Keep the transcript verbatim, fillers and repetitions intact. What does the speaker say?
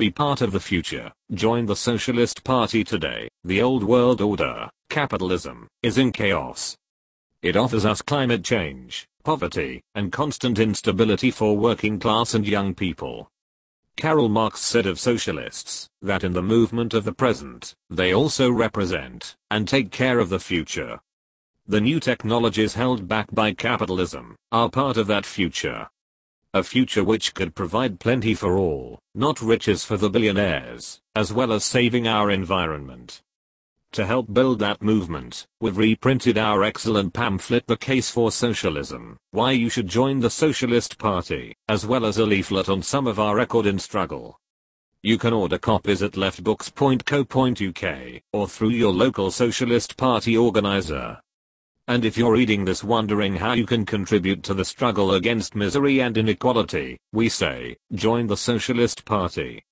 Be part of the future. Join the Socialist Party today. The old world order, capitalism, is in chaos. It offers us climate change, poverty, and constant instability for working class and young people. Karl Marx said of socialists that in the movement of the present, they also represent and take care of the future. The new technologies held back by capitalism are part of that future. A future which could provide plenty for all, not riches for the billionaires, as well as saving our environment. To help build that movement, we've reprinted our excellent pamphlet The Case for Socialism, Why You Should Join the Socialist Party, as well as a leaflet on some of our record in struggle. You can order copies at leftbooks dot co dot uk, or through your local Socialist Party organizer. And if you're reading this wondering how you can contribute to the struggle against misery and inequality, we say, join the Socialist Party.